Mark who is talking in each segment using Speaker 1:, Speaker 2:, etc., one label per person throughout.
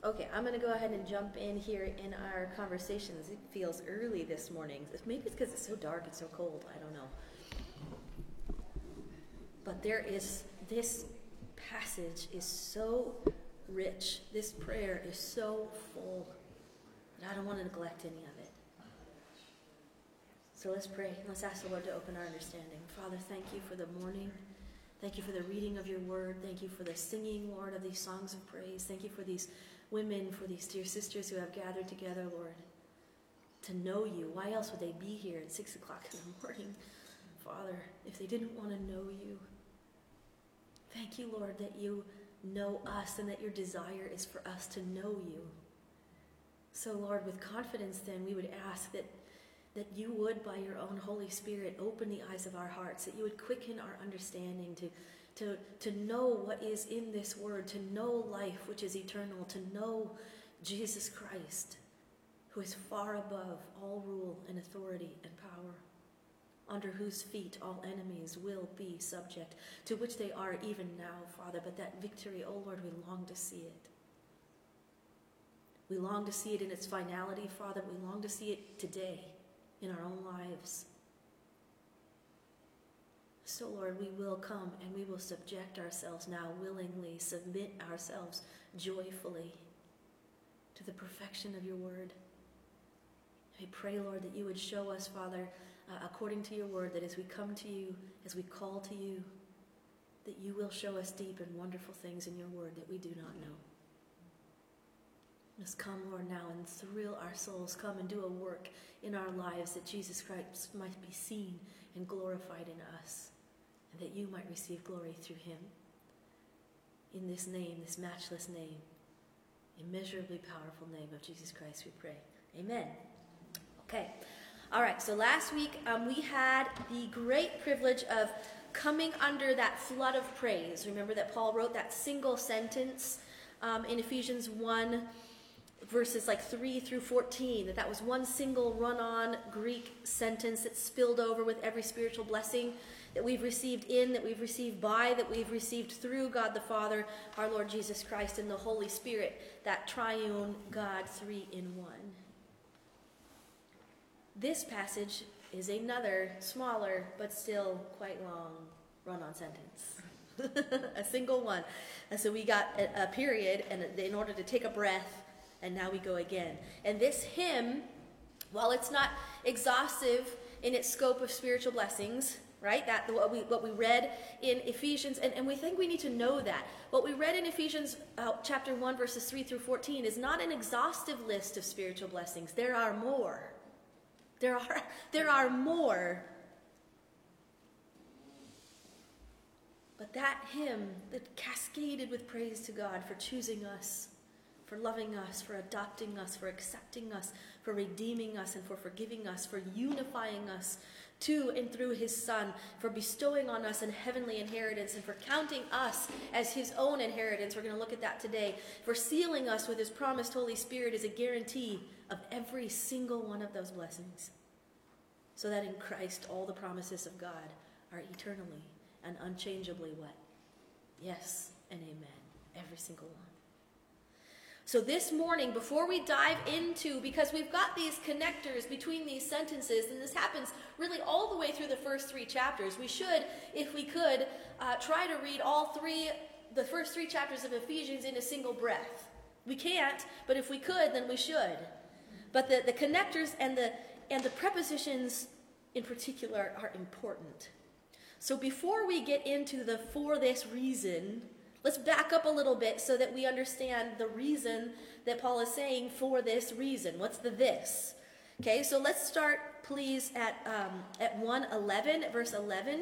Speaker 1: Okay, I'm going to go ahead and jump in here in our conversations. It feels early this morning. Maybe it's because it's so dark and so cold. I don't know. But this passage is so rich. This prayer is so full that I don't want to neglect any of it. So let's pray. Let's ask the Lord to open our understanding. Father, thank you for the morning. Thank you for the reading of your word. Thank you for the singing, Lord, of these songs of praise. Thank you for these women, for these dear sisters who have gathered together, Lord, to know you. Why else would they be here at 6 o'clock in the morning, Father, if they didn't want to know you? Thank you, Lord, that you know us and that your desire is for us to know you. So, Lord, with confidence then, we would ask that you would, by your own Holy Spirit, open the eyes of our hearts, that you would quicken our understanding to know what is in this word, to know life which is eternal, to know Jesus Christ, who is far above all rule and authority and power, under whose feet all enemies will be subject, to which they are even now, Father. But that victory, oh Lord, we long to see it. We long to see it in its finality, Father. We long to see it today in our own lives. So, Lord, we will come and we will subject ourselves now willingly, submit ourselves joyfully to the perfection of your word. We pray, Lord, that you would show us, Father, according to your word, that as we come to you, as we call to you, that you will show us deep and wonderful things in your word that we do not know. Let's come, Lord, now and thrill our souls. Come and do a work in our lives that Jesus Christ might be seen and glorified in us, and that you might receive glory through him. In this name, this matchless name, immeasurably powerful name of Jesus Christ, we pray. Amen. Okay. All right. So last week we had the great privilege of coming under that flood of praise. Remember that Paul wrote that single sentence in Ephesians 1, verses 3 through 14, that was one single run-on Greek sentence that spilled over with every spiritual blessing that we've received that we've received that we've received through God the Father, our Lord Jesus Christ, and the Holy Spirit, that triune God, 3 in 1. This passage is another smaller but still quite long run-on sentence. A single one. And so we got a period and in order to take a breath, and now we go again. And this hymn, while it's not exhaustive in its scope of spiritual blessings, right? That what we read in Ephesians, and we think we need to know that. What we read in Ephesians chapter 1, verses 3 through 14 is not an exhaustive list of spiritual blessings. There are more. There are more. But that hymn that cascaded with praise to God for choosing us, for loving us, for adopting us, for accepting us, for redeeming us, and for forgiving us, for unifying us to and through his Son, for bestowing on us a heavenly inheritance, and for counting us as his own inheritance. We're going to look at that today. For sealing us with his promised Holy Spirit is a guarantee of every single one of those blessings. So that in Christ all the promises of God are eternally and unchangeably what? Yes and amen. Every single one. So this morning, before we dive into, because we've got these connectors between these sentences, and this happens really all the way through the first 3 chapters, we should, if we could, try to read the first 3 chapters of Ephesians in a single breath. We can't, but if we could, then we should. But the connectors and the prepositions in particular are important. So before we get into the for this reason, let's back up a little bit so that we understand the reason that Paul is saying for this reason. What's the this? Okay, so let's start, please, at 1:11, verse 11.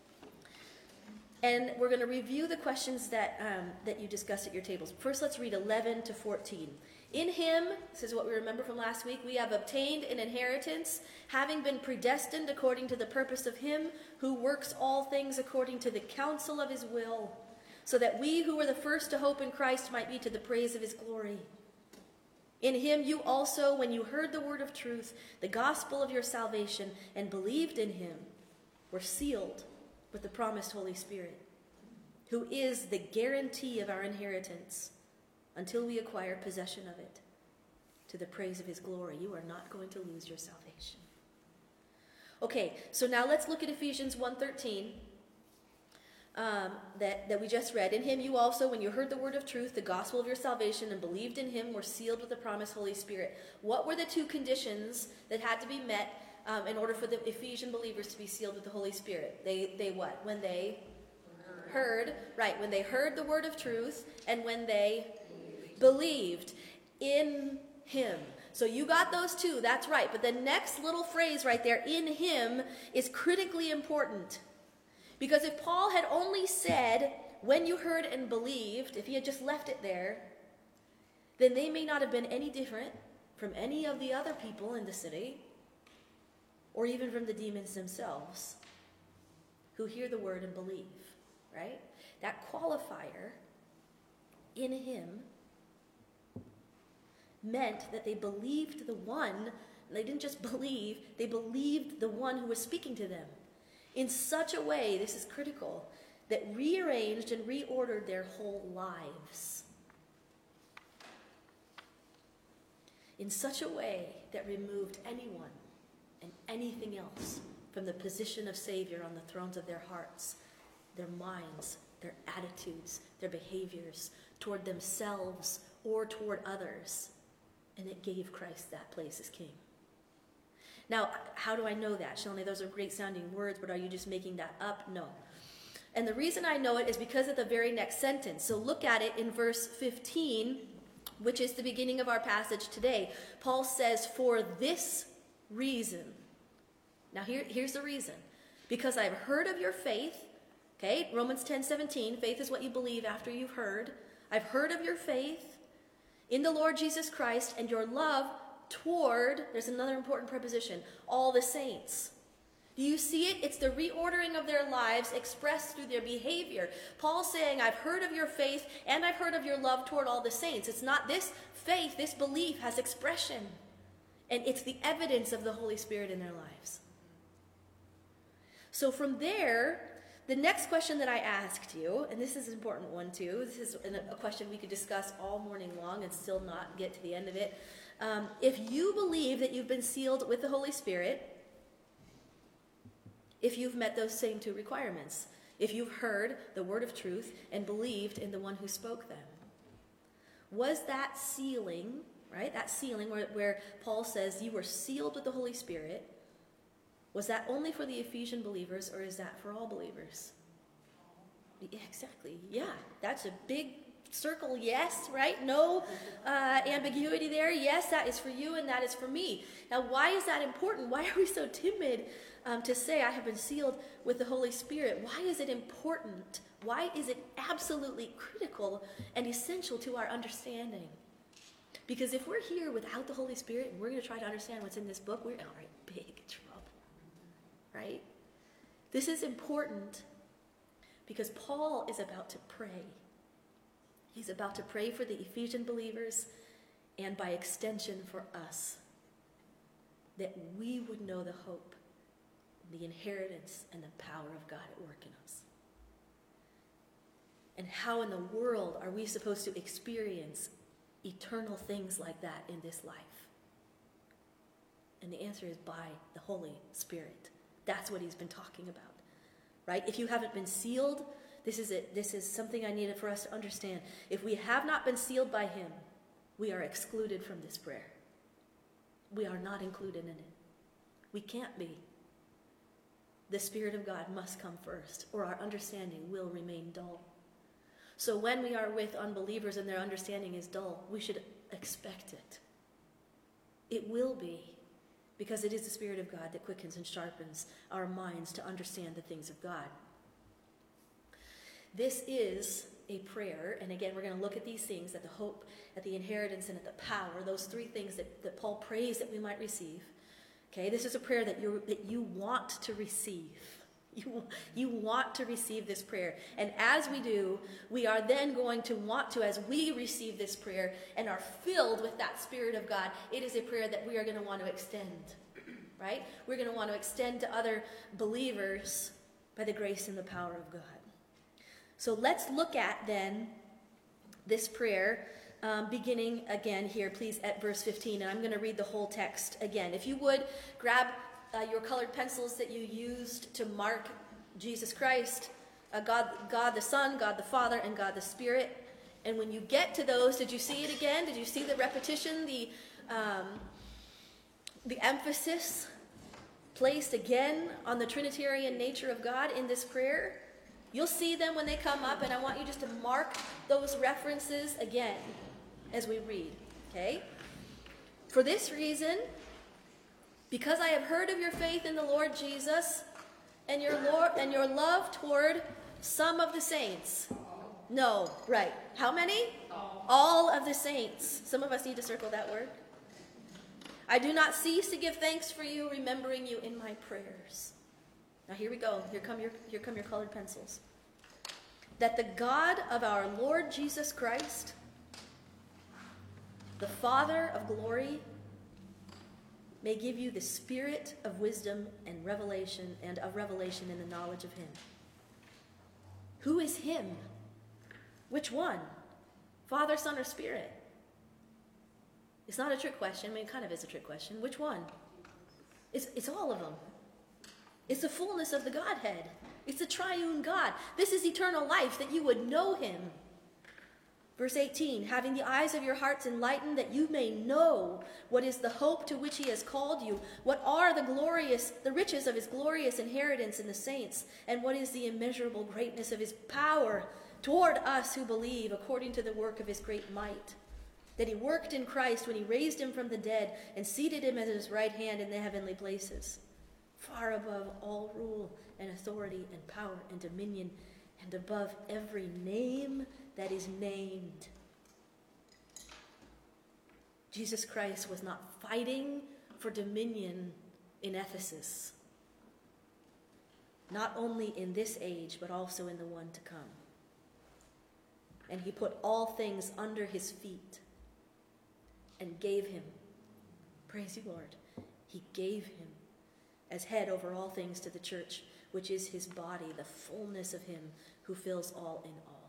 Speaker 1: And we're going to review the questions that you discussed at your tables. First, let's read 11 to 14. In him, this is what we remember from last week, we have obtained an inheritance, having been predestined according to the purpose of him who works all things according to the counsel of his will, so that we who were the first to hope in Christ might be to the praise of his glory. In him you also, when you heard the word of truth, the gospel of your salvation, and believed in him, were sealed with the promised Holy Spirit, who is the guarantee of our inheritance until we acquire possession of it, to the praise of his glory. You are not going to lose your salvation. Okay, so now let's look at Ephesians 1:13 that we just read. In him you also, when you heard the word of truth, the gospel of your salvation, and believed in him, were sealed with the promised Holy Spirit. What were the two conditions that had to be met in order for the Ephesian believers to be sealed with the Holy Spirit? They what? When they heard, right, when they heard the word of truth, and when they believed in him. So you got those two, that's right. But the next little phrase right there, in him, is critically important. Because if Paul had only said, when you heard and believed, if he had just left it there, then they may not have been any different from any of the other people in the city, or even from the demons themselves, who hear the word and believe, right? That qualifier, in him, meant that they believed the one. They didn't just believe, they believed the one who was speaking to them in such a way, this is critical, that rearranged and reordered their whole lives. In such a way that removed anyone and anything else from the position of Savior on the thrones of their hearts, their minds, their attitudes, their behaviors toward themselves or toward others. And it gave Christ that place as king. Now, how do I know that? Shelley, those are great sounding words, but are you just making that up? No. And the reason I know it is because of the very next sentence. So look at it in verse 15, which is the beginning of our passage today. Paul says, for this reason. Now here's the reason. Because I've heard of your faith. Okay, Romans 10:17, faith is what you believe after you've heard. I've heard of your faith in the Lord Jesus Christ, and your love toward, there's another important preposition, all the saints. Do you see it? It's the reordering of their lives expressed through their behavior. Paul's saying, I've heard of your faith, and I've heard of your love toward all the saints. It's not this faith, this belief has expression. And it's the evidence of the Holy Spirit in their lives. So from there, the next question that I asked you, and this is an important one too, this is a question we could discuss all morning long and still not get to the end of it. If you believe that you've been sealed with the Holy Spirit, if you've met those same two requirements, if you've heard the word of truth and believed in the one who spoke them, was that sealing, right, that sealing where Paul says you were sealed with the Holy Spirit, was that only for the Ephesian believers, or is that for all believers? Yeah, exactly. Yeah, that's a big circle. Yes, right? No ambiguity there. Yes, that is for you and that is for me. Now, why is that important? Why are we so timid to say I have been sealed with the Holy Spirit? Why is it important? Why is it absolutely critical and essential to our understanding? Because if we're here without the Holy Spirit and we're going to try to understand what's in this book, we're in big trouble. Right? This is important because Paul is about to pray. He's about to pray for the Ephesian believers and by extension for us, that we would know the hope, the inheritance, and the power of God at work in us. And how in the world are we supposed to experience eternal things like that in this life? And the answer is by the Holy Spirit. That's what he's been talking about, right? If you haven't been sealed, this is something I needed for us to understand. If we have not been sealed by him, we are excluded from this prayer. We are not included in it. We can't be. The Spirit of God must come first, or our understanding will remain dull. So when we are with unbelievers and their understanding is dull, we should expect it. It will be. Because it is the Spirit of God that quickens and sharpens our minds to understand the things of God. This is a prayer, and again, we're going to look at these things, at the hope, at the inheritance, and at the power, those three things that Paul prays that we might receive. Okay, this is a prayer that you want to receive. You want to receive this prayer. And as we do, we are then going to want to, as we receive this prayer and are filled with that Spirit of God, it is a prayer that we are going to want to extend, right? We're going to want to extend to other believers by the grace and the power of God. So let's look at then this prayer beginning again here, please, at verse 15. And I'm going to read the whole text again. If you would, grab your colored pencils that you used to mark Jesus Christ, God the Son, God the Father, and God the Spirit. And when you get to those, did you see it again? Did you see the repetition, the emphasis placed again on the Trinitarian nature of God in this prayer? You'll see them when they come up, and I want you just to mark those references again as we read, okay? For this reason, because I have heard of your faith in the Lord Jesus and your love toward some of the saints. No, right. How many? All of the saints. Some of us need to circle that word. I do not cease to give thanks for you, remembering you in my prayers. Now here we go. Here come your colored pencils. That the God of our Lord Jesus Christ, the Father of glory, may give you the spirit of wisdom and revelation in the knowledge of him. Who is him? Which one? Father, Son, or Spirit? It's not a trick question. I mean, it kind of is a trick question. Which one? It's all of them. It's the fullness of the Godhead. It's the triune God. This is eternal life, that you would know him. Verse 18, having the eyes of your hearts enlightened, that you may know what is the hope to which he has called you, what are the riches of his glorious inheritance in the saints, and what is the immeasurable greatness of his power toward us who believe, according to the work of his great might, that he worked in Christ when he raised him from the dead and seated him at his right hand in the heavenly places, far above all rule and authority and power and dominion, and above every name that is named. Jesus Christ was not fighting for dominion in Ephesus, not only in this age, but also in the one to come. And he put all things under his feet and gave him, praise you, Lord, he gave him as head over all things to the church, which is his body, the fullness of him who fills all in all.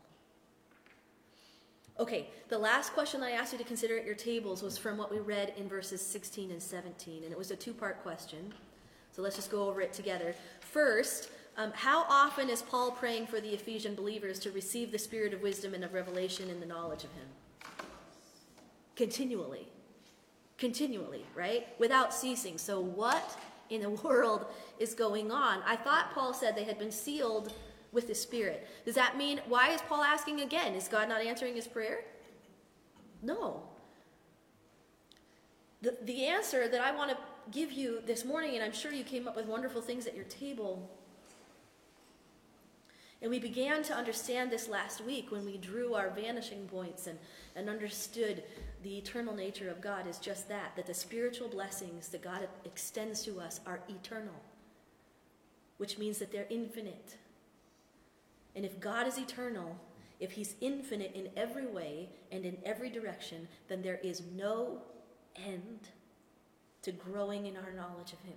Speaker 1: Okay, the last question I asked you to consider at your tables was from what we read in verses 16 and 17, and it was a two-part question. So let's just go over it together. First, how often is Paul praying for the Ephesian believers to receive the spirit of wisdom and of revelation in the knowledge of him? Continually. Continually, right? Without ceasing. So what in the world is going on? I thought Paul said they had been sealed with the Spirit. Does that mean, why is Paul asking again? Is God not answering his prayer? No. The answer that I want to give you this morning, and I'm sure you came up with wonderful things at your table, and we began to understand this last week when we drew our vanishing points and understood the eternal nature of God, is just that the spiritual blessings that God extends to us are eternal, which means that they're infinite. And if God is eternal, if he's infinite in every way and in every direction, then there is no end to growing in our knowledge of him.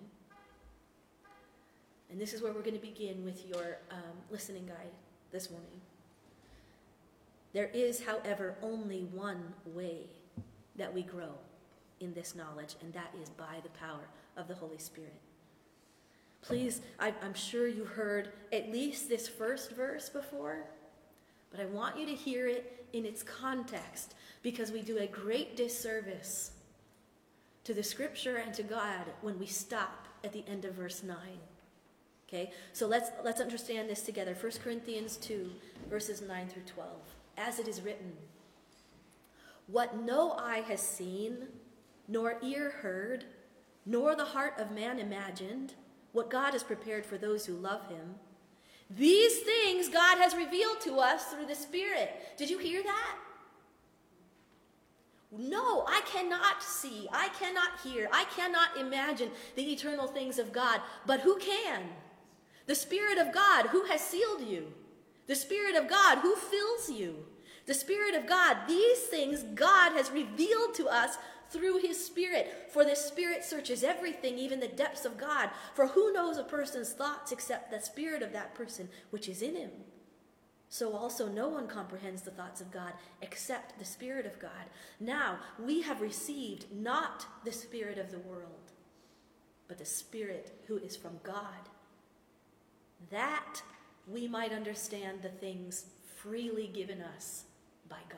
Speaker 1: And this is where we're going to begin with your listening guide this morning. There is, however, only one way that we grow in this knowledge, and that is by the power of the Holy Spirit. Please, I'm sure you heard at least this first verse before, but I want you to hear it in its context, because we do a great disservice to the scripture and to God when we stop at the end of verse 9. Okay, so let's understand this together. 1 Corinthians 2, verses 9 through 12. As it is written, what no eye has seen, nor ear heard, nor the heart of man imagined, what God has prepared for those who love him, these things God has revealed to us through the Spirit. Did you hear that? No, I cannot see, I cannot hear, I cannot imagine the eternal things of God, but who can? The Spirit of God, who has sealed you. The Spirit of God, who fills you. The Spirit of God, these things God has revealed to us through his Spirit. For the Spirit searches everything, even the depths of God. For who knows a person's thoughts except the spirit of that person which is in him? so also no one comprehends the thoughts of God except the Spirit of God. Now we have received not the spirit of the world, but the Spirit who is from God, that we might understand the things freely given us by God.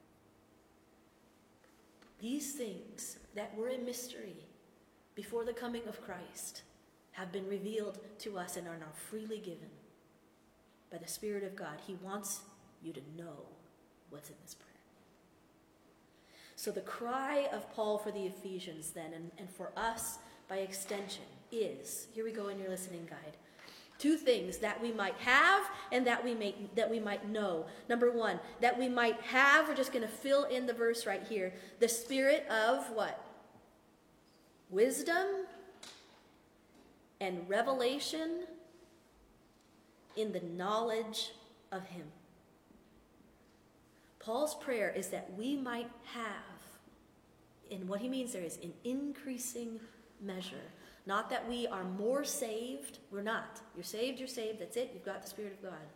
Speaker 1: These things that were a mystery before the coming of Christ have been revealed to us and are now freely given by the Spirit of God. He wants you to know what's in this prayer. So the cry of Paul for the Ephesians then, and for us by extension, is, here we go in your listening guide, two things: that we might have and that we might know. Number one, that we might have, we're just going to fill in the verse right here, the spirit of what? Wisdom and revelation in the knowledge of him. Paul's prayer is that we might have, and what he means there is in increasing measure. Not that we are more saved. We're not. You're saved, that's it. You've got the Spirit of God.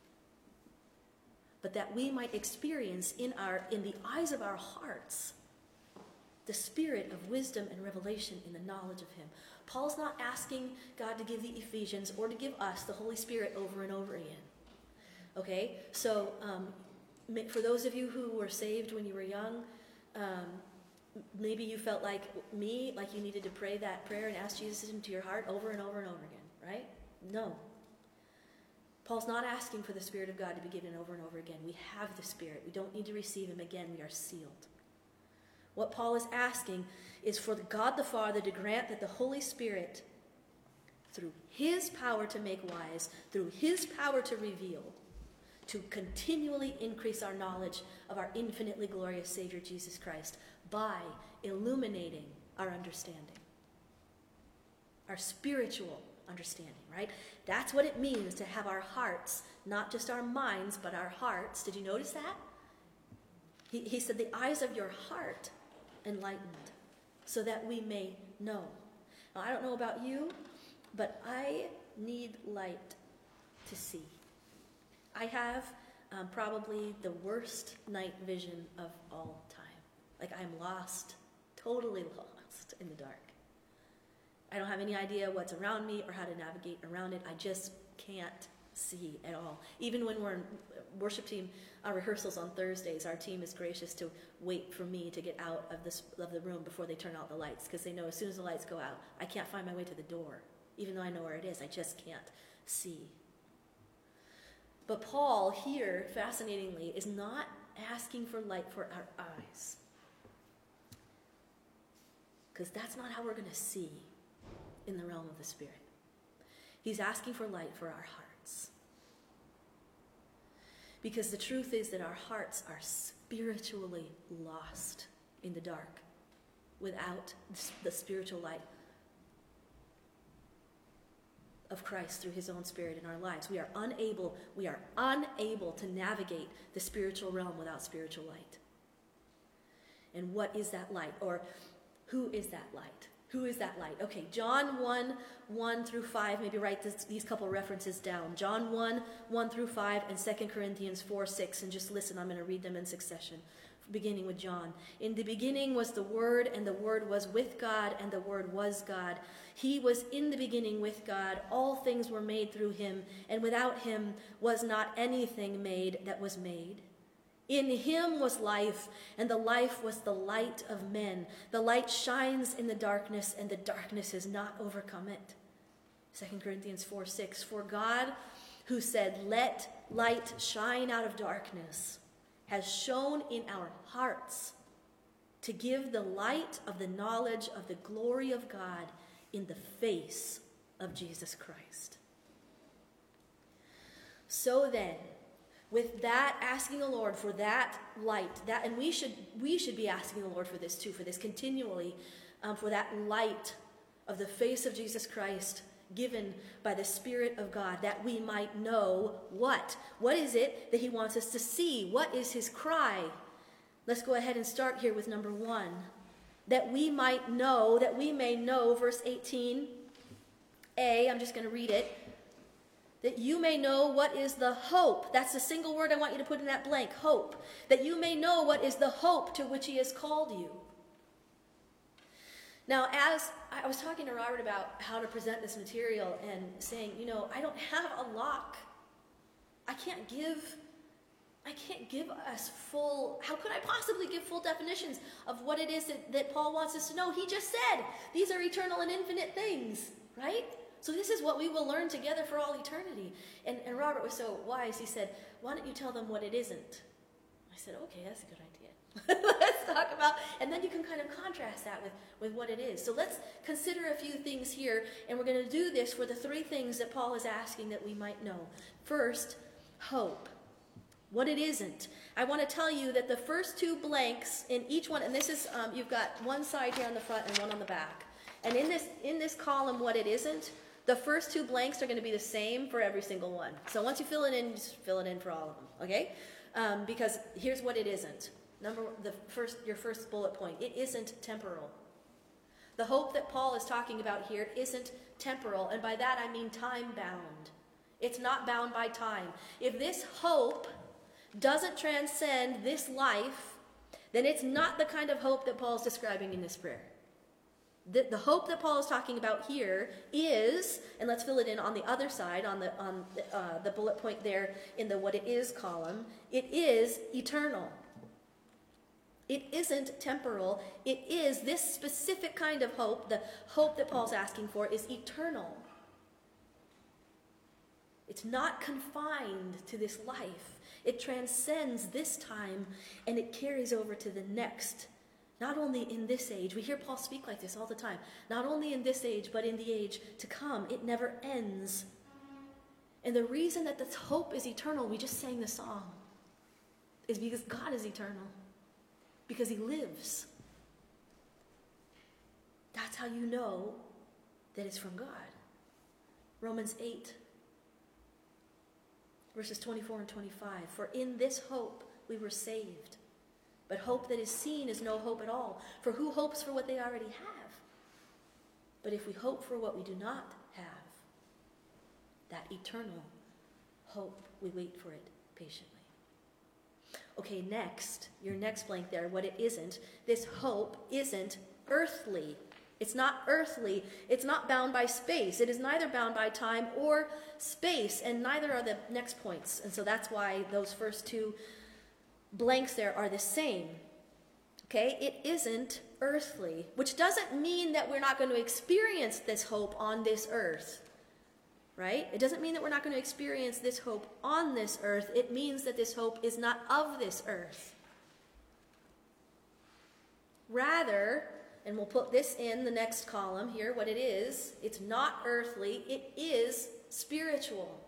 Speaker 1: But that we might experience in the eyes of our hearts the spirit of wisdom and revelation in the knowledge of him. Paul's not asking God to give the Ephesians or to give us the Holy Spirit over and over again. Okay? So for those of you who were saved when you were young, maybe you felt like me, like you needed to pray that prayer and ask Jesus into your heart over and over and over again, right? No. Paul's not asking for the Spirit of God to be given over and over again. We have the Spirit. We don't need to receive him again. We are sealed. What Paul is asking is for God the Father to grant that the Holy Spirit, through his power to make wise, through his power to reveal, to continually increase our knowledge of our infinitely glorious Savior Jesus Christ by illuminating our understanding, our spiritual understanding, right? That's what it means to have our hearts, not just our minds, but our hearts. Did you notice that? He said the eyes of your heart enlightened so that we may know. Now, I don't know about you, but I need light to see. I have probably the worst night vision of all time. Like, I'm lost, totally lost in the dark. I don't have any idea what's around me or how to navigate around it. I just can't see at all. Even when we're in worship team rehearsals on Thursdays, our team is gracious to wait for me to get out of the room before they turn out the lights, because they know as soon as the lights go out, I can't find my way to the door. Even though I know where it is, I just can't see. But Paul here, fascinatingly, is not asking for light for our eyes, because that's not how we're going to see in the realm of the Spirit. He's asking for light for our hearts. Because the truth is that our hearts are spiritually lost in the dark without the spiritual light of Christ through his own Spirit in our lives. We are unable to navigate the spiritual realm without spiritual light. And what is that light? Or who is that light? Who is that light? Okay, John 1 through 5, maybe write these couple references down. John 1 through 5, and 2 Corinthians 4, 6, and just listen, I'm going to read them in succession, beginning with John. In the beginning was the Word, and the Word was with God, and the Word was God. He was in the beginning with God. All things were made through him, and without him was not anything made that was made. In him was life, and the life was the light of men. The light shines in the darkness, and the darkness has not overcome it. 2 Corinthians 4, 6. For God, who said, "Let light shine out of darkness," has shone in our hearts to give the light of the knowledge of the glory of God in the face of Jesus Christ. So then, with that, asking the Lord for that light, and we should be asking the Lord for this too, for this continually, for that light of the face of Jesus Christ given by the Spirit of God, that we might know what? What is it that he wants us to see? What is his cry? Let's go ahead and start here with number 1. That we might know, that we may know, verse 18a, I'm just going to read it. That you may know what is the hope. That's the single word I want you to put in that blank, hope. That you may know what is the hope to which he has called you. Now, as I was talking to Robert about how to present this material and saying, I don't have a lock. I can't give us full, how could I possibly give full definitions of what it is that Paul wants us to know? He just said, these are eternal and infinite things, right? So this is what we will learn together for all eternity. And Robert was so wise, he said, why don't you tell them what it isn't? I said, okay, that's a good idea. Let's talk about, and then you can kind of contrast that with what it is. So let's consider a few things here, and we're going to do this for the three things that Paul is asking that we might know. First, hope. What it isn't. I want to tell you that the first two blanks in each one, and this is, you've got one side here on the front and one on the back. And in this column, what it isn't, the first two blanks are going to be the same for every single one. So once you fill it in, just fill it in for all of them, okay? Because here's what it isn't. Your first bullet point, it isn't temporal. The hope that Paul is talking about here isn't temporal, and by that I mean time-bound. It's not bound by time. If this hope doesn't transcend this life, then it's not the kind of hope that Paul is describing in this prayer. The hope that Paul is talking about here is, and let's fill it in on the other side, on the bullet point there in the what it is column, it is eternal. It isn't temporal. It is this specific kind of hope. The hope that Paul's asking for is eternal. It's not confined to this life. It transcends this time and it carries over to the next. Not only in this age. We hear Paul speak like this all the time. Not only in this age, but in the age to come. It never ends. And the reason that this hope is eternal, we just sang the song, is because God is eternal. Because he lives. That's how you know that it's from God. Romans 8, verses 24 and 25. For in this hope we were saved. But hope that is seen is no hope at all. For who hopes for what they already have? But if we hope for what we do not have, that eternal hope, we wait for it patiently. Okay, next, your next blank there, what it isn't. This hope isn't earthly. It's not earthly. It's not bound by space. It is neither bound by time or space, and neither are the next points. And so that's why those first two blanks there are the same. Okay, it isn't earthly, which doesn't mean that we're not going to experience this hope on this earth. Right? It doesn't mean that we're not going to experience this hope on this earth. It means that this hope is not of this earth. Rather, and we'll put this in the next column here, what it is, it's not earthly, it is spiritual.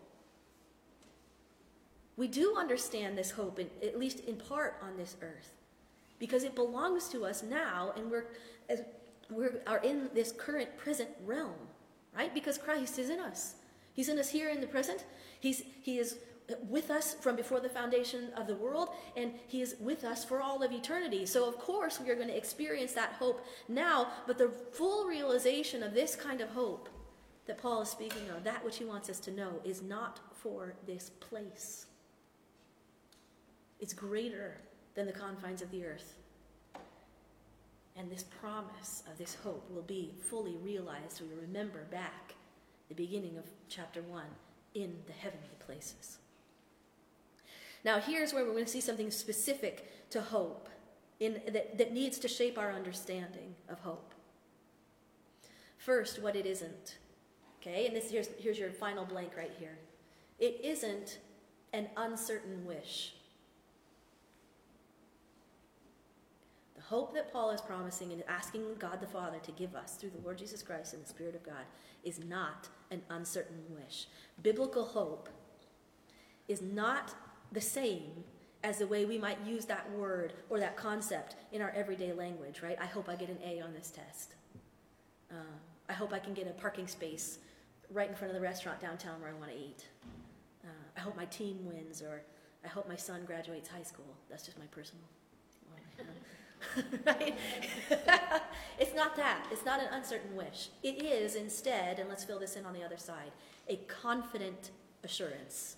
Speaker 1: We do understand this hope, at least in part, on this earth, because it belongs to us now, and we are in this current present realm, right? Because Christ is in us. He's in us here in the present. He is with us from before the foundation of the world, and he is with us for all of eternity. So of course we are going to experience that hope now, but the full realization of this kind of hope that Paul is speaking of, that which he wants us to know, is not for this place. It's greater than the confines of the earth. And this promise of this hope will be fully realized. We remember back the beginning of chapter 1 in the heavenly places. Now here's where we're going to see something specific to hope that needs to shape our understanding of hope. First, what it isn't. Okay, and here's your final blank right here. It isn't an uncertain wish. The hope that Paul is promising and asking God the Father to give us through the Lord Jesus Christ and the Spirit of God is not an uncertain wish. Biblical hope is not the same as the way we might use that word or that concept in our everyday language, right? I hope I get an A on this test. I hope I can get a parking space right in front of the restaurant downtown where I want to eat. I hope my team wins, or I hope my son graduates high school. That's just my personal one. Right? It's not that. It's not an uncertain wish. It is instead, and let's fill this in on the other side, a confident assurance.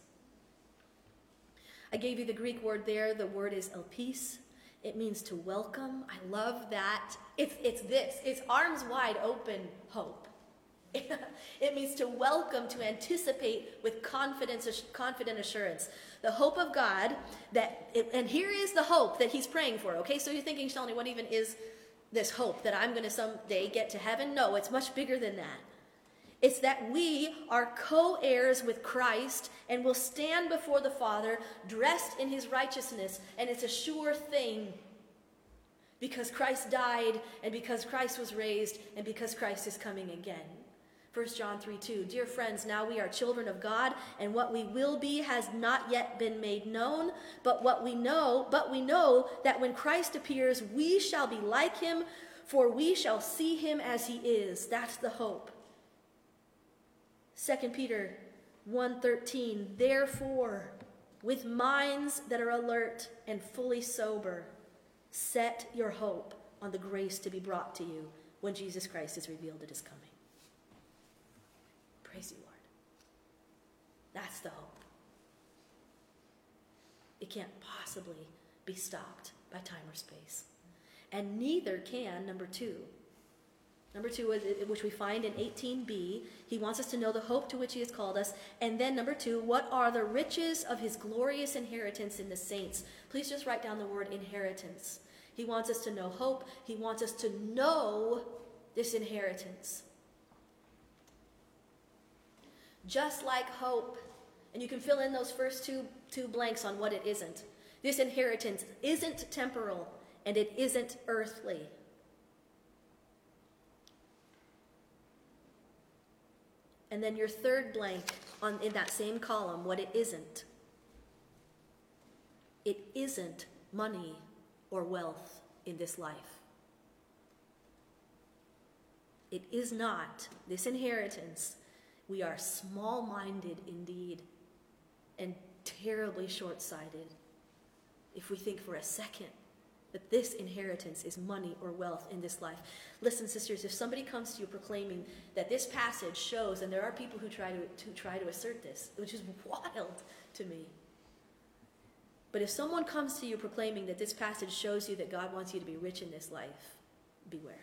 Speaker 1: I gave you the Greek word there. The word is elpis. It means to welcome. I love that. It's arms wide open hope. It means to welcome, to anticipate with confident assurance. The hope of God and here is the hope that he's praying for. Okay, so you're thinking, Shalini, what even is this hope that I'm going to someday get to heaven? No, it's much bigger than that. It's that we are co-heirs with Christ and will stand before the Father dressed in his righteousness. And it's a sure thing because Christ died and because Christ was raised and because Christ is coming again. 1 John 3:2, dear friends, now we are children of God, and what we will be has not yet been made known, but we know that when Christ appears, we shall be like him, for we shall see him as he is. That's the hope. 2 Peter 1:13, therefore, with minds that are alert and fully sober, set your hope on the grace to be brought to you when Jesus Christ is revealed at his coming. Praise you, Lord. That's the hope. It can't possibly be stopped by time or space. And neither can number two. Number two, which we find in 18b, he wants us to know the hope to which he has called us. And then number two, what are the riches of his glorious inheritance in the saints? Please just write down the word inheritance. He wants us to know hope. He wants us to know this inheritance. Just like hope, and you can fill in those first two blanks on what it isn't. This inheritance isn't temporal, and it isn't earthly. And then your third blank in that same column, what it isn't. It isn't money or wealth in this life. It is not this inheritance. We are small-minded indeed and terribly short-sighted if we think for a second that this inheritance is money or wealth in this life. Listen, sisters, if somebody comes to you proclaiming that this passage shows, and there are people who try to assert this, which is wild to me. But if someone comes to you proclaiming that this passage shows you that God wants you to be rich in this life, beware.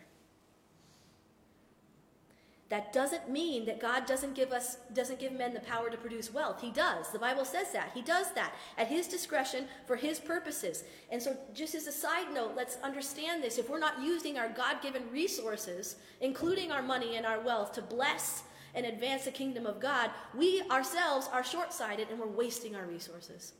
Speaker 1: That doesn't mean that God doesn't give men the power to produce wealth. He does. The Bible says that. He does that at his discretion for his purposes. And so just as a side note, let's understand this. If we're not using our God-given resources, including our money and our wealth, to bless and advance the kingdom of God, we ourselves are short-sighted and we're wasting our resources.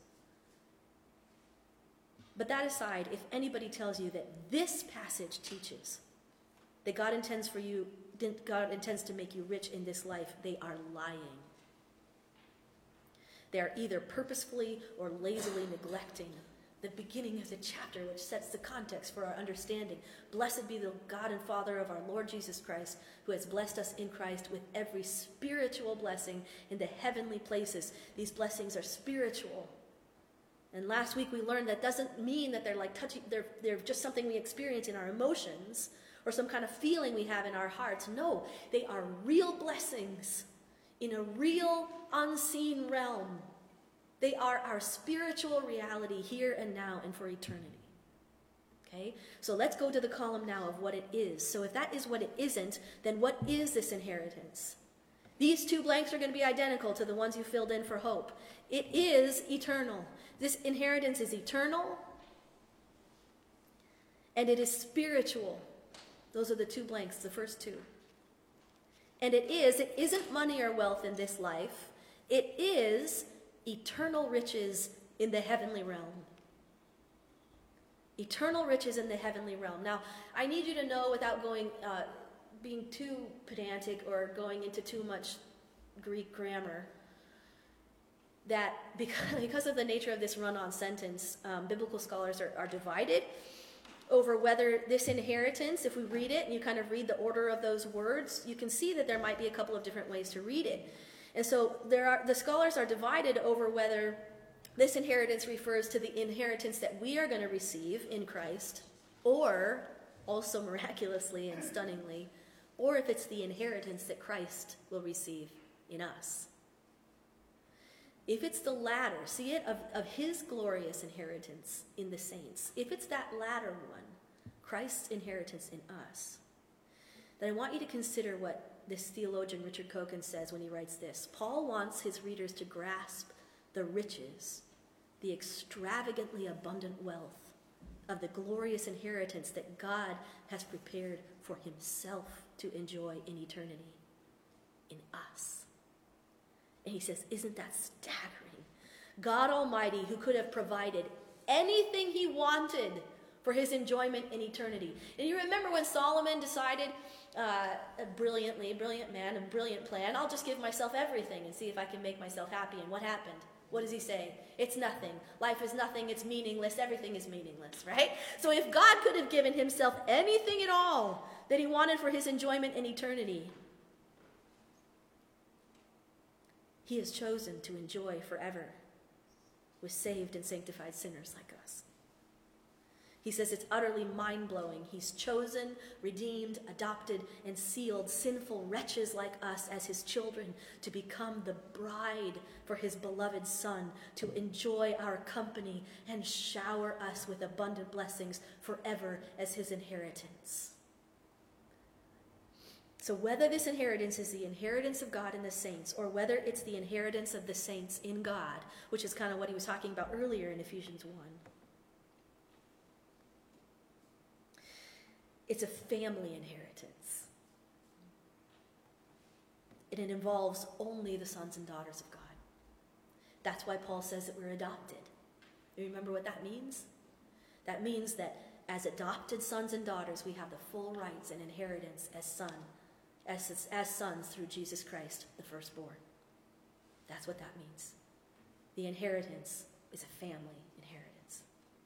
Speaker 1: But that aside, if anybody tells you that this passage teaches that God intends to make you rich in this life, they are lying. They are either purposefully or lazily neglecting the beginning of the chapter, which sets the context for our understanding. Blessed be the God and Father of our Lord Jesus Christ, who has blessed us in Christ with every spiritual blessing in the heavenly places. These blessings are spiritual. And last week we learned that doesn't mean that they're like they're just something we experience in our emotions or some kind of feeling we have in our hearts. No, they are real blessings in a real unseen realm. They are our spiritual reality here and now and for eternity. Okay? So let's go to the column now of what it is. So if that is what it isn't, then what is this inheritance? These two blanks are going to be identical to the ones you filled in for hope. It is eternal. This inheritance is eternal, and it is spiritual. Those are the two blanks, the first two. And it isn't money or wealth in this life. It is eternal riches in the heavenly realm. Eternal riches in the heavenly realm. Now, I need you to know, without being too pedantic or going into too much Greek grammar, that because of the nature of this run-on sentence, biblical scholars are divided over whether this inheritance, if we read it and you kind of read the order of those words, you can see that there might be a couple of different ways to read it. And so the scholars are divided over whether this inheritance refers to the inheritance that we are going to receive in Christ, or also miraculously and stunningly, or if it's the inheritance that Christ will receive in us. if it's the latter, see it, of his glorious inheritance in the saints, if it's that latter one, Christ's inheritance in us, then I want you to consider what this theologian Richard Coken says when he writes this. Paul wants his readers to grasp the riches, the extravagantly abundant wealth of the glorious inheritance that God has prepared for himself to enjoy in eternity in us. And he says, isn't that staggering? God Almighty, who could have provided anything he wanted for his enjoyment in eternity. And you remember when Solomon decided, brilliant man, a brilliant plan, I'll just give myself everything and see if I can make myself happy. And what happened? What does he say? It's nothing. Life is nothing. It's meaningless. Everything is meaningless, right? So if God could have given himself anything at all that he wanted for his enjoyment in eternity, he has chosen to enjoy forever with saved and sanctified sinners like us. He says it's utterly mind-blowing. He's chosen, redeemed, adopted, and sealed sinful wretches like us as his children to become the bride for his beloved Son, to enjoy our company and shower us with abundant blessings forever as his inheritance. So whether this inheritance is the inheritance of God in the saints, or whether it's the inheritance of the saints in God, which is kind of what he was talking about earlier in Ephesians 1, it's a family inheritance. And it involves only the sons and daughters of God. That's why Paul says that we're adopted. You remember what that means? That means that as adopted sons and daughters, we have the full rights and inheritance as sons through Jesus Christ, the firstborn. That's what that means. The inheritance is a family inheritance.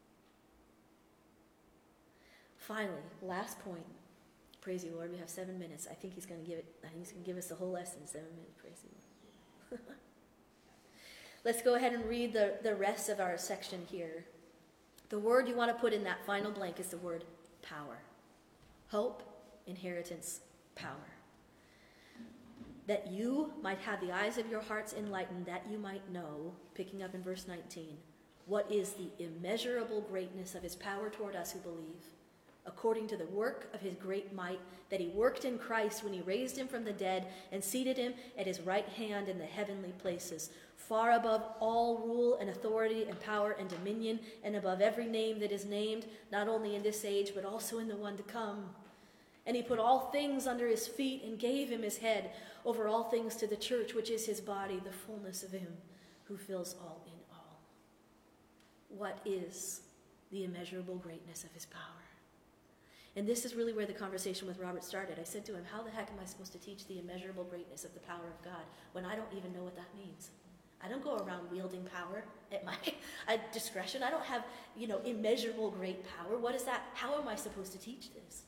Speaker 1: Finally, last point. Praise you, Lord. We have 7 minutes. I think he's going to give us the whole lesson in 7 minutes. Praise you, Lord. Let's go ahead and read the rest of our section here. The word you want to put in that final blank is the word power. Hope, inheritance, power. That you might have the eyes of your hearts enlightened, that you might know, picking up in verse 19, what is the immeasurable greatness of his power toward us who believe, according to the work of his great might that he worked in Christ when he raised him from the dead and seated him at his right hand in the heavenly places, far above all rule and authority and power and dominion, and above every name that is named, not only in this age, but also in the one to come. And he put all things under his feet and gave him his head over all things to the church, which is his body, the fullness of him who fills all in all. What is the immeasurable greatness of his power? And this is really where the conversation with Robert started. I said to him, how the heck am I supposed to teach the immeasurable greatness of the power of God when I don't even know what that means? I don't go around wielding power at my discretion. I don't have, immeasurable great power. What is that? How am I supposed to teach this?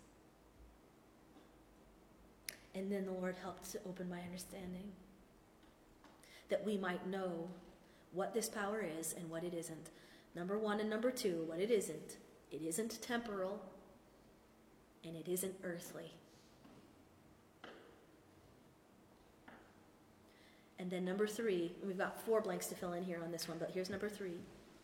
Speaker 1: And then the Lord helped to open my understanding, that we might know what this power is and what it isn't. Number 1 and number 2, what it isn't temporal, and it isn't earthly. And then number 3, we've got 4 blanks to fill in here on this one, but here's number 3.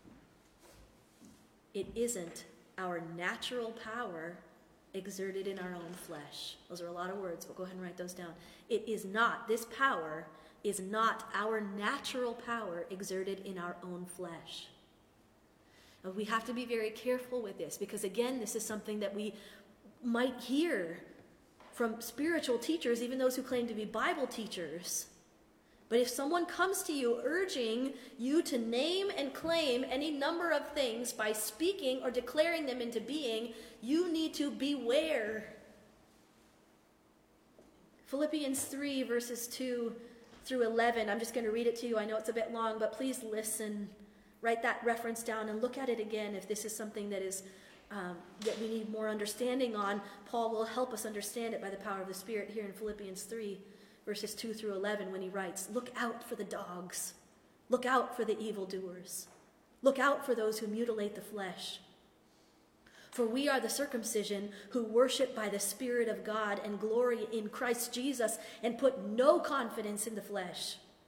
Speaker 1: It isn't our natural power exerted in our own flesh. Those are a lot of words, but go ahead and write those down. This power is not our natural power exerted in our own flesh. Now, we have to be very careful with this, because again, this is something that we might hear from spiritual teachers, even those who claim to be Bible teachers. But if someone comes to you urging you to name and claim any number of things by speaking or declaring them into being, you need to beware. Philippians 3, verses 2 through 11. I'm just going to read it to you. I know it's a bit long, but please listen. Write that reference down and look at it again if this is something that is that we need more understanding on. Paul will help us understand it by the power of the Spirit here in Philippians 3, verses 2 through 11, when he writes, look out for the dogs. Look out for the evildoers. Look out for those who mutilate the flesh. For we are the circumcision who worship by the Spirit of God and glory in Christ Jesus and put no confidence in the flesh.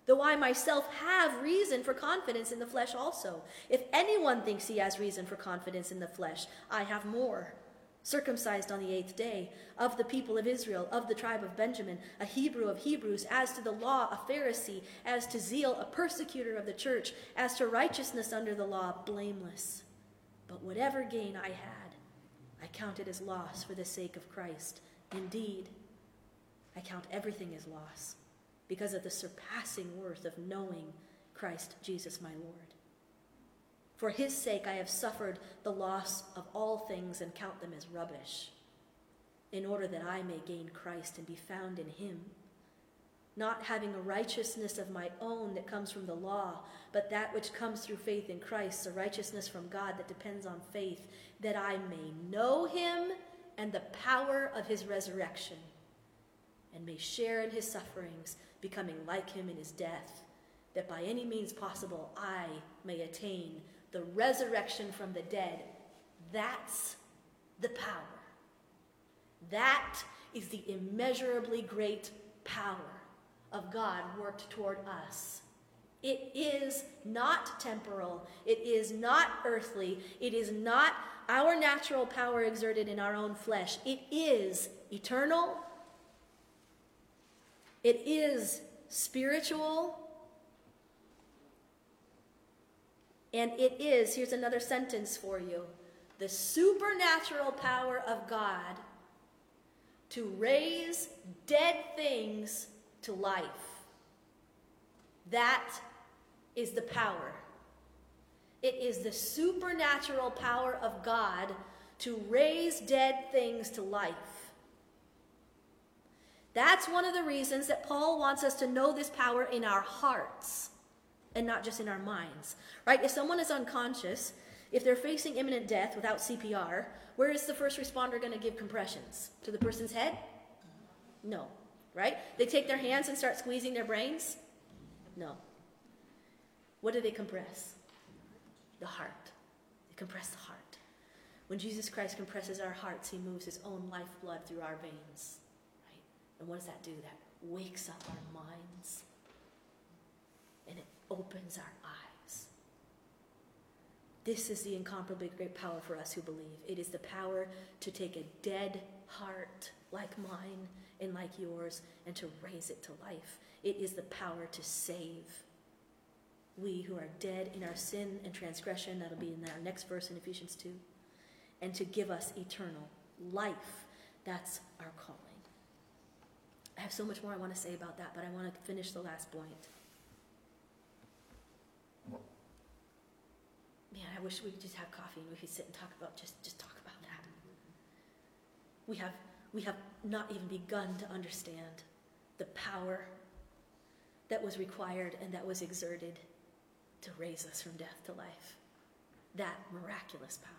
Speaker 1: though I myself have reason for confidence in the flesh also. If anyone thinks he has reason for confidence in the flesh, I have more. Circumcised on the 8th day, of the people of Israel, of the tribe of Benjamin, a Hebrew of Hebrews, as to the law, a Pharisee, as to zeal, a persecutor of the church, as to righteousness under the law, blameless. But whatever gain I had, I counted as loss for the sake of Christ. Indeed, I count everything as loss, because of the surpassing worth of knowing Christ Jesus my Lord. For his sake I have suffered the loss of all things and count them as rubbish, in order that I may gain Christ and be found in him, not having a righteousness of my own that comes from the law, but that which comes through faith in Christ, a righteousness from God that depends on faith, that I may know him and the power of his resurrection, and may share in his sufferings, becoming like him in his death, that by any means possible I may attain the resurrection from the dead. That's the power. That is the immeasurably great power of God worked toward us. It is not temporal. It is not earthly. It is not our natural power exerted in our own flesh. It is eternal. It is spiritual. And it is, here's another sentence for you, the supernatural power of God to raise dead things to life. That is the power. It is the supernatural power of God to raise dead things to life. That's one of the reasons that Paul wants us to know this power in our hearts and not just in our minds, right? If someone is unconscious, if they're facing imminent death without CPR, where is the first responder going to give compressions? To the person's head? No, right? They take their hands and start squeezing their brains? No. What do they compress? The heart. They compress the heart. When Jesus Christ compresses our hearts, he moves his own lifeblood through our veins, right? And what does that do? That wakes up our minds. And it opens our eyes. This is the incomparably great power for us who believe. It is the power to take a dead heart like mine and like yours and to raise it to life. It is the power to save. We who are dead in our sin and transgression, that'll be in our next verse in Ephesians 2, and to give us eternal life. That's our calling. I have so much more I want to say about that, but I want to finish the last point. Man, I wish we could just have coffee and we could sit and talk about, just talk about that. We have not even begun to understand the power that was required and that was exerted to raise us from death to life. That miraculous power.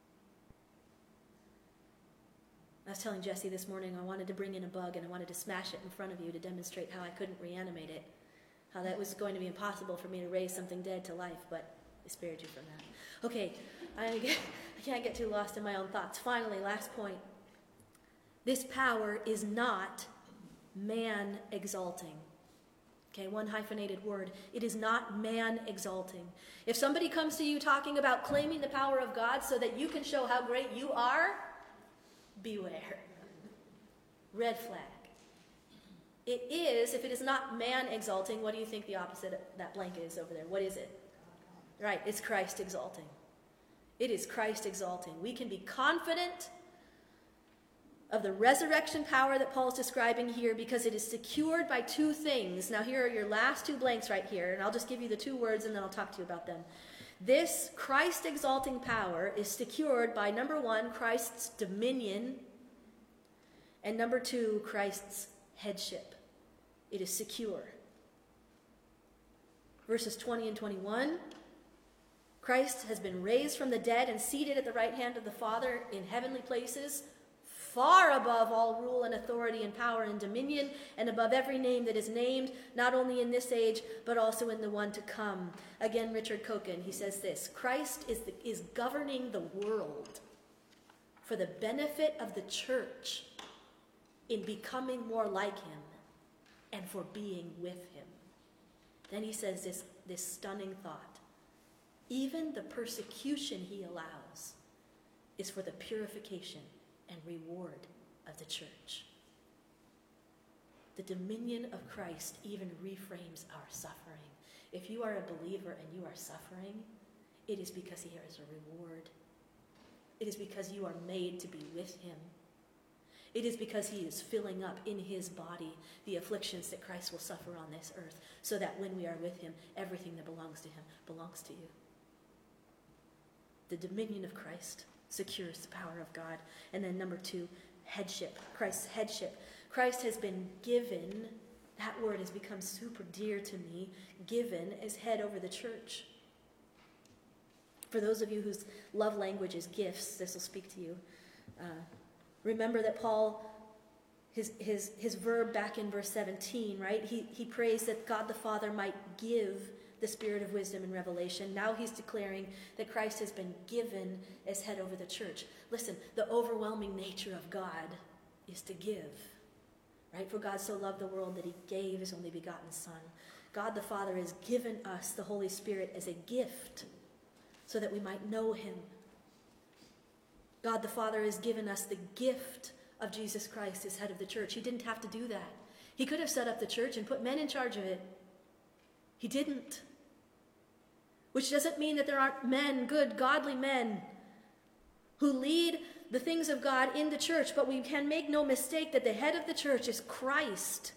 Speaker 1: I was telling Jesse this morning I wanted to bring in a bug and I wanted to smash it in front of you to demonstrate how I couldn't reanimate it, how that was going to be impossible for me to raise something dead to life, but I spared you from that. Okay, I can't get too lost in my own thoughts. Finally, last point. This power is not man exalting. Okay, one hyphenated word. It is not man exalting. If somebody comes to you talking about claiming the power of God so that you can show how great you are, beware. Red flag. It is, if it is not man exalting, what do you think the opposite of that blank is over there? What is it? Right, it's Christ exalting. It is Christ exalting. We can be confident of the resurrection power that Paul's describing here because it is secured by two things. Now here are your last two blanks right here, and I'll just give you the two words and then I'll talk to you about them. This Christ exalting power is secured by, number one, Christ's dominion, and number two, Christ's headship. It is secure. Verses 20 and 21, Christ has been raised from the dead and seated at the right hand of the Father in heavenly places, far above all rule and authority and power and dominion, and above every name that is named, not only in this age, but also in the one to come. Again, Richard Coken, he says this: Christ is governing the world for the benefit of the church in becoming more like him and for being with him. Then he says this stunning thought. Even the persecution he allows is for the purification and reward of the church. The dominion of Christ even reframes our suffering. If you are a believer and you are suffering, it is because he has a reward. It is because you are made to be with him. It is because he is filling up in his body the afflictions that Christ will suffer on this earth, so that when we are with him, everything that belongs to him belongs to you. The dominion of Christ secures the power of God. And then number 2, headship. Christ's headship. Christ has been given, that word has become super dear to me, given as head over the church. For those of you whose love language is gifts, this will speak to you. Remember that Paul, his verb back in verse 17, right? He prays that God the Father might give the spirit of wisdom and revelation. Now he's declaring that Christ has been given as head over the church. Listen, the overwhelming nature of God is to give, right? For God so loved the world that he gave his only begotten Son. God the Father has given us the Holy Spirit as a gift so that we might know him. God the Father has given us the gift of Jesus Christ as head of the church. He didn't have to do that. He could have set up the church and put men in charge of it. He didn't. Which doesn't mean that there aren't men, good, godly men, who lead the things of God in the church, but we can make no mistake that the head of the church is Christ.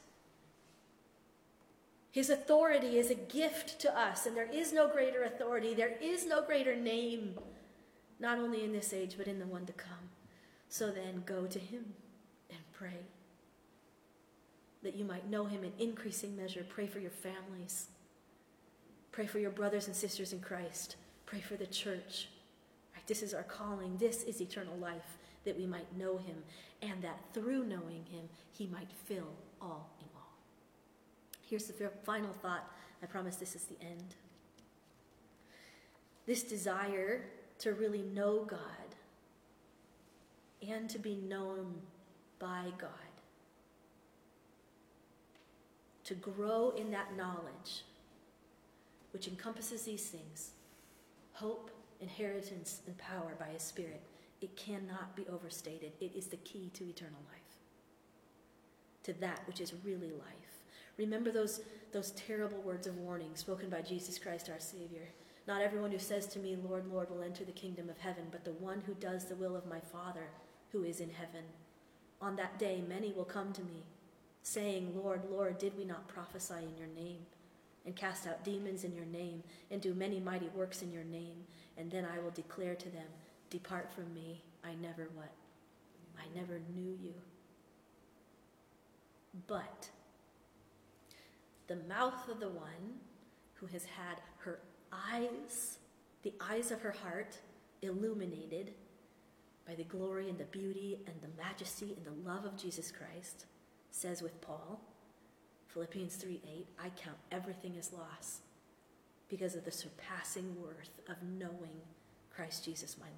Speaker 1: His authority is a gift to us, and there is no greater authority, there is no greater name, not only in this age, but in the one to come. So then go to him and pray, that you might know him in increasing measure. Pray for your families. Pray for your brothers and sisters in Christ. Pray for the church. Right? This is our calling. This is eternal life, that we might know him, and that through knowing him, he might fill all in all. Here's the final thought. I promise this is the end. This desire to really know God and to be known by God, to grow in that knowledge, which encompasses these things: hope, inheritance, and power by his Spirit. It cannot be overstated. It is the key to eternal life, to that which is really life. Remember those terrible words of warning spoken by Jesus Christ our Savior. Not everyone who says to me, Lord, Lord, will enter the kingdom of heaven, but the one who does the will of my Father who is in heaven. On that day many will come to me, saying, Lord, Lord, did we not prophesy in your name, and cast out demons in your name, and do many mighty works in your name? And then I will declare to them, depart from me, I never what? I never knew you. But the mouth of the one who has had her eyes, the eyes of her heart, illuminated by the glory and the beauty and the majesty and the love of Jesus Christ, says with Paul, Philippians 3:8, I count everything as loss because of the surpassing worth of knowing Christ Jesus my Lord.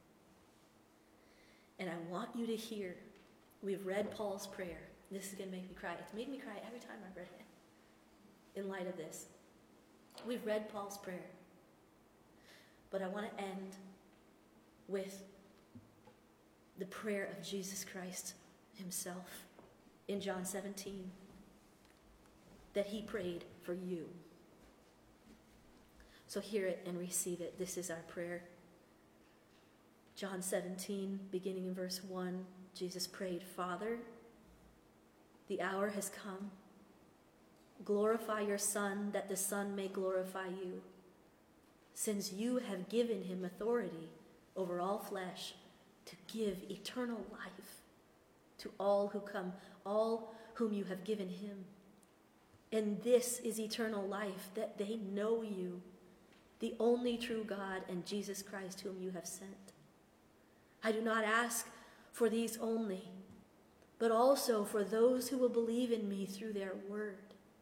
Speaker 1: And I want you to hear, we've read Paul's prayer. This is going to make me cry. It's made me cry every time I've read it in light of this. We've read Paul's prayer. But I want to end with the prayer of Jesus Christ himself in John 17, that he prayed for you. So hear it and receive it. This is our prayer. John 17, beginning in verse 1, Jesus prayed, Father, the hour has come. Glorify your Son, that the Son may glorify you, since you have given him authority over all flesh to give eternal life to all who come, all whom you have given him. And this is eternal life, that they know you, the only true God, and Jesus Christ whom you have sent. I do not ask for these only, but also for those who will believe in me through their word.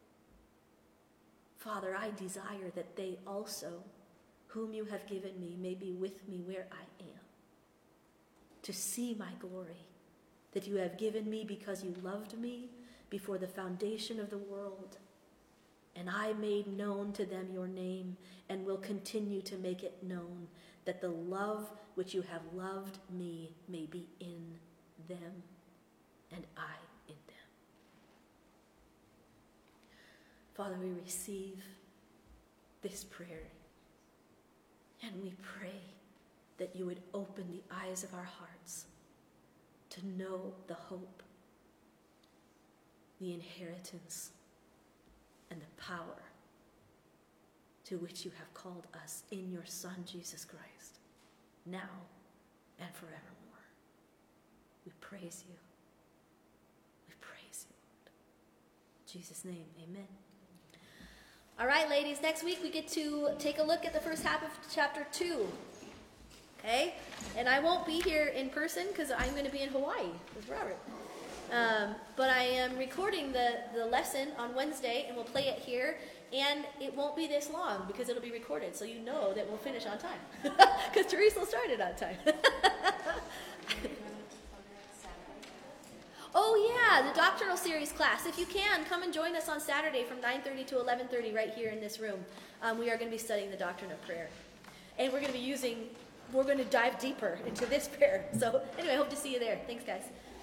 Speaker 1: Father, I desire that they also, whom you have given me, may be with me where I am, to see my glory that you have given me because you loved me before the foundation of the world. And I made known to them your name, and will continue to make it known, that the love which you have loved me may be in them, and I in them. Father, we receive this prayer, and we pray that you would open the eyes of our hearts to know the hope, the inheritance, and the power to which you have called us in your Son, Jesus Christ, now and forevermore. We praise you. We praise you, Lord. In Jesus' name, amen. All right, ladies, next week we get to take a look at the first half of chapter 2. Okay? And I won't be here in person because I'm going to be in Hawaii with Robert. But I am recording the lesson on Wednesday, and we'll play it here. And it won't be this long because it'll be recorded, so you know that we'll finish on time. Because Teresa will start it on time. Oh yeah, the doctrinal series class. If you can, come and join us on Saturday from 9:30 to 11:30 right here in this room. We are going to be studying the doctrine of prayer. And we're going to dive deeper into this prayer. So anyway, I hope to see you there. Thanks, guys.